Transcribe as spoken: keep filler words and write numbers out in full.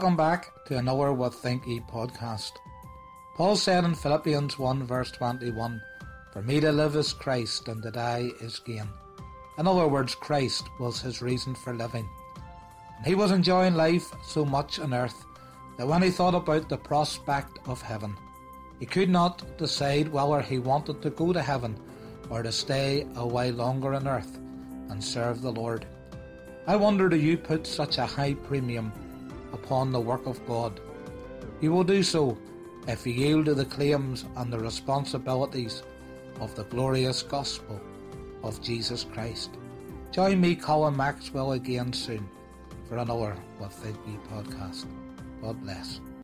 Welcome back to another What Think Ye podcast. Paul said in Philippians one verse twenty-one, "For me to live is Christ, and to die is gain." In other words, Christ was his reason for living. And he was enjoying life so much on earth that when he thought about the prospect of heaven, he could not decide whether he wanted to go to heaven or to stay a while longer on earth and serve the Lord. I wonder, do you put such a high premium upon the work of God? You will do so if you yield to the claims and the responsibilities of the glorious gospel of Jesus Christ. Join me, Colin Maxwell, again soon for another What Think Ye podcast. God bless.